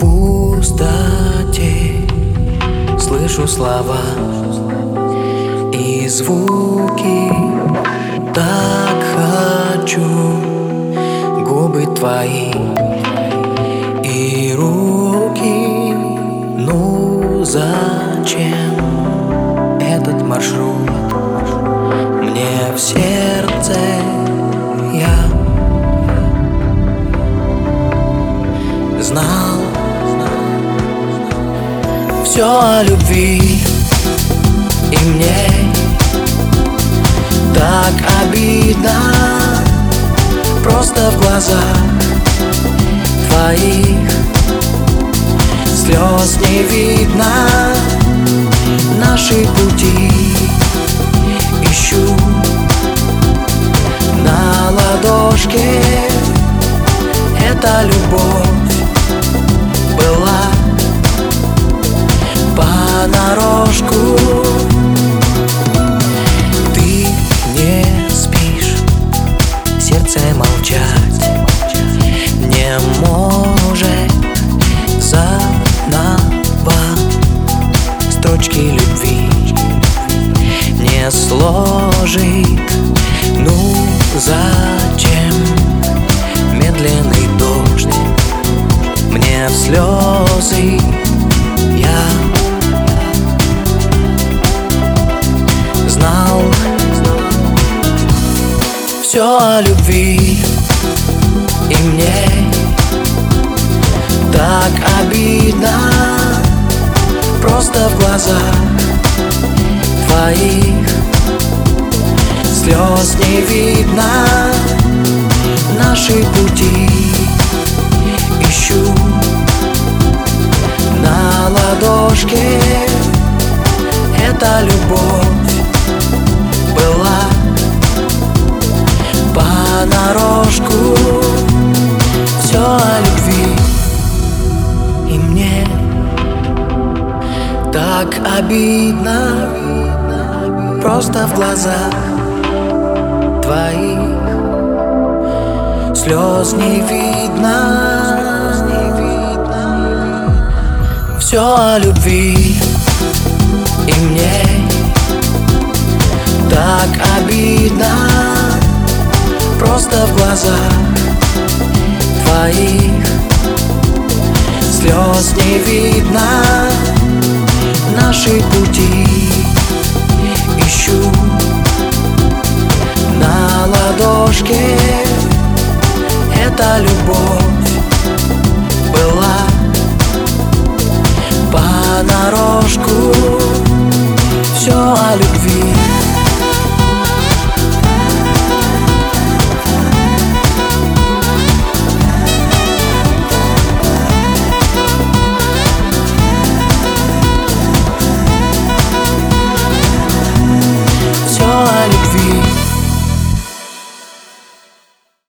пустоте слышу слова и звуки. Так хочу губы твои и руки. Ну зачем этот маршрут мне в сердце? Я знал все о любви, и мне так обидно. Просто в глазах твоих слез не видно. Наши пути ищу на ладошке. Эта любовь была понарошку. Ты не спишь, сердце молчать не может. Заново строчки любви не сложит. Ну зачем медленный дождь мне в слезы? Я знал все о любви, и мне так обидно. Просто в глазах твоих слез не видно. Наши пути ищу на ладошке. Эта любовь была понарошку. Все о любви, и мне так обидно. Просто в глазах твоих слез не видно. Все о любви, и мне так обидно. Просто в глазах твоих слез не видно. Наши пути ищу на ладошке. Эта любовь была понарошку.